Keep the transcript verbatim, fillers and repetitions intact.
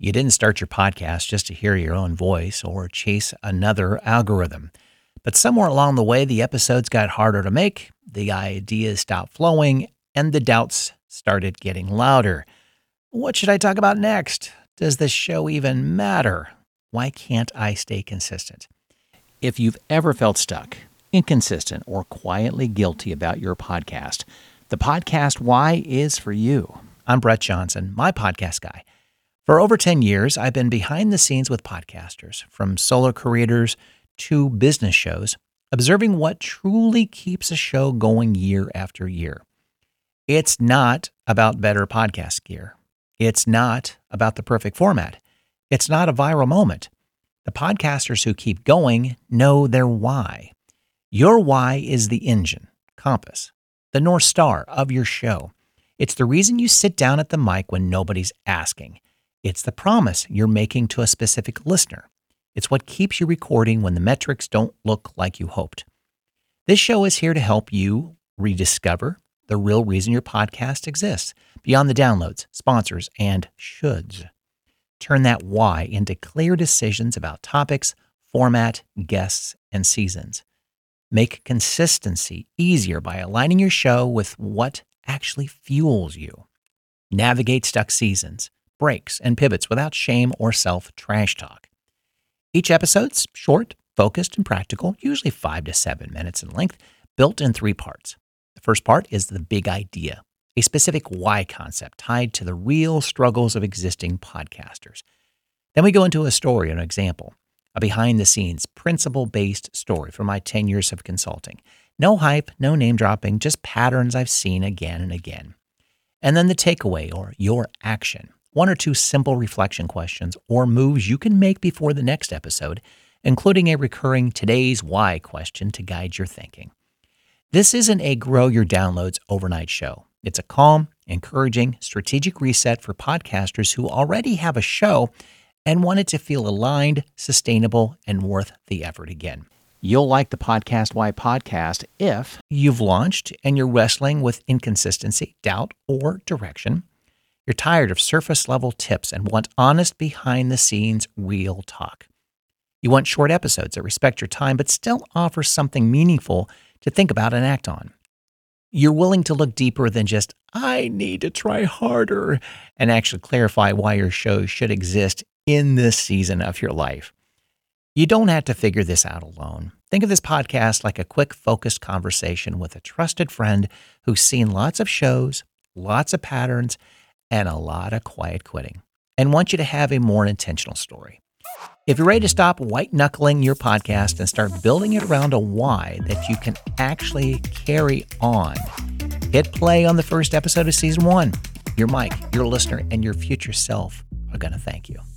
You didn't start your podcast just to hear your own voice or chase another algorithm. But somewhere along the way, the episodes got harder to make, the ideas stopped flowing, and the doubts started getting louder. What should I talk about next? Does this show even matter? Why can't I stay consistent? If you've ever felt stuck, inconsistent, or quietly guilty about your podcast, the Podcast Why is for you. I'm Brett Johnson, my podcast guy. For over ten years, I've been behind the scenes with podcasters, from solo creators to business shows, observing what truly keeps a show going year after year. It's not about better podcast gear. It's not about the perfect format. It's not a viral moment. The podcasters who keep going know their why. Your why is the engine, compass, the North Star of your show. It's the reason you sit down at the mic when nobody's asking. It's the promise you're making to a specific listener. It's what keeps you recording when the metrics don't look like you hoped. This show is here to help you rediscover the real reason your podcast exists, beyond the downloads, sponsors, and shoulds. Turn that why into clear decisions about topics, format, guests, and seasons. Make consistency easier by aligning your show with what actually fuels you. Navigate stuck seasons, breaks, and pivots without shame or self-trash talk. Each episode's short, focused, and practical, usually five to seven minutes in length, built in three parts. The first part is the big idea, a specific why concept tied to the real struggles of existing podcasters. Then we go into a story, an example, a behind-the-scenes, principle-based story from my ten years of consulting. No hype, no name-dropping, just patterns I've seen again and again. And then the takeaway, or your action. One or two simple reflection questions or moves you can make before the next episode, including a recurring today's why question to guide your thinking. This isn't a grow your downloads overnight show. It's a calm, encouraging, strategic reset for podcasters who already have a show and want it to feel aligned, sustainable, and worth the effort again. You'll like the Podcast Why podcast if you've launched and you're wrestling with inconsistency, doubt, or direction. You're tired of surface-level tips and want honest, behind-the-scenes, real talk. You want short episodes that respect your time but still offer something meaningful to think about and act on. You're willing to look deeper than just, I need to try harder, and actually clarify why your show should exist in this season of your life. You don't have to figure this out alone. Think of this podcast like a quick, focused conversation with a trusted friend who's seen lots of shows, lots of patterns, and a lot of quiet quitting, and want you to have a more intentional story. If you're ready to stop white-knuckling your podcast and start building it around a why that you can actually carry on, hit play on the first episode of season one. Your mic, your listener, and your future self are going to thank you.